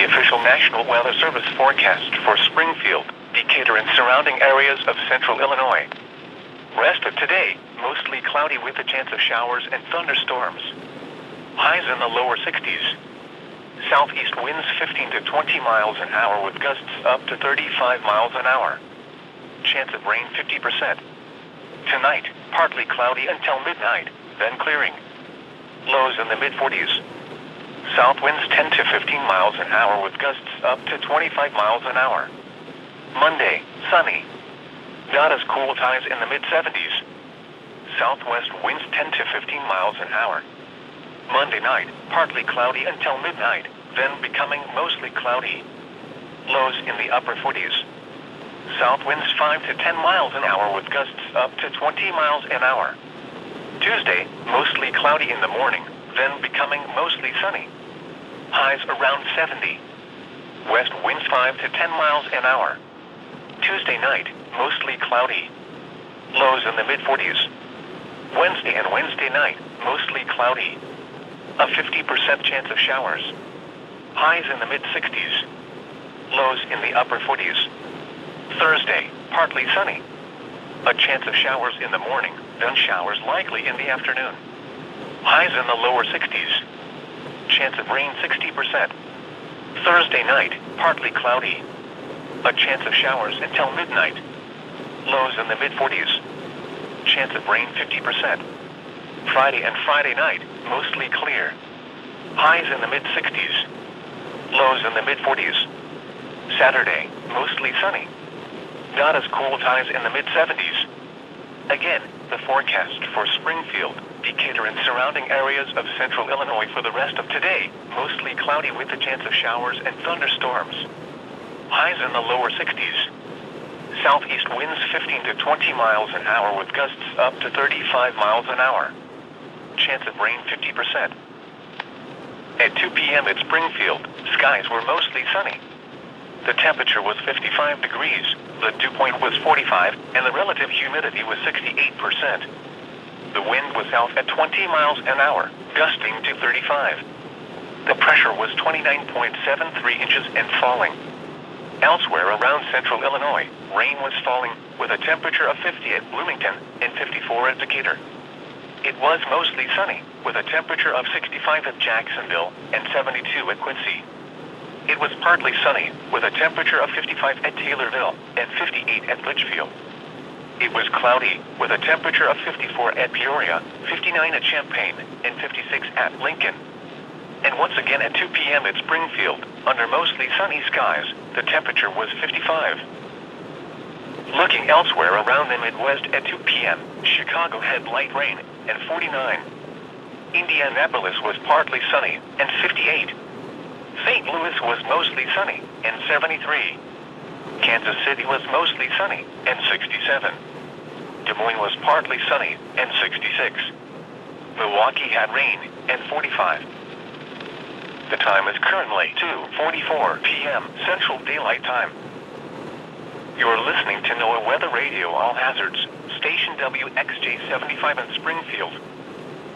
the official National Weather Service forecast for Springfield, Decatur, and surrounding areas of central Illinois. Rest of today, mostly cloudy with a chance of showers and thunderstorms. Highs in the lower 60s. Southeast winds 15 to 20 miles an hour with gusts up to 35 miles an hour. Chance of rain 50%. Tonight, partly cloudy until midnight, then clearing. Lows in the mid-40s. South winds 10 to 15 miles an hour with gusts up to 25 miles an hour. Monday, sunny. Not as cool, highs in the mid-70s. Southwest winds 10 to 15 miles an hour. Monday night, partly cloudy until midnight, then becoming mostly cloudy. Lows in the upper 40s. South winds 5 to 10 miles an hour with gusts up to 20 miles an hour. Tuesday, mostly cloudy in the morning, then becoming mostly sunny. Highs around 70. West winds 5 to 10 miles an hour. Tuesday night, mostly cloudy. Lows in the mid-40s. Wednesday and Wednesday night, mostly cloudy. A 50% chance of showers. Highs in the mid-60s. Lows in the upper 40s. Thursday, partly sunny. A chance of showers in the morning, then showers likely in the afternoon. Highs in the lower 60s. Chance of rain 60%. Thursday night, partly cloudy. A chance of showers until midnight. Lows in the mid-40s. Chance of rain 50%. Friday and Friday night, mostly clear. Highs in the mid-60s. Lows in the mid-40s. Saturday, mostly sunny. Not as cold, highs in the mid-70s. Again, the forecast for Springfield, Decatur, and surrounding areas of central Illinois for the rest of today, mostly cloudy with a chance of showers and thunderstorms. Highs in the lower 60s. Southeast winds 15 to 20 miles an hour with gusts up to 35 miles an hour. Chance of rain 50%. At 2 p.m. at Springfield, skies were mostly sunny. The temperature was 55 degrees, the dew point was 45, and the relative humidity was 68%. The wind was south at 20 miles an hour, gusting to 35. The pressure was 29.73 inches and falling. Elsewhere around central Illinois, rain was falling, with a temperature of 50 at Bloomington and 54 at Decatur. It was mostly sunny, with a temperature of 65 at Jacksonville and 72 at Quincy. It was partly sunny, with a temperature of 55 at Taylorville and 58 at Litchfield. It was cloudy, with a temperature of 54 at Peoria, 59 at Champaign, and 56 at Lincoln. And once again at 2 p.m. at Springfield, under mostly sunny skies, the temperature was 55. Looking elsewhere around the Midwest at 2 p.m., Chicago had light rain and 49. Indianapolis was partly sunny and 58. St. Louis was mostly sunny and 73. Kansas City was mostly sunny and 67. Des Moines was partly sunny and 66. Milwaukee had rain and 45. The time is currently 2:44 p.m. Central Daylight Time. You're listening to NOAA Weather Radio All Hazards, Station WXJ 75 in Springfield.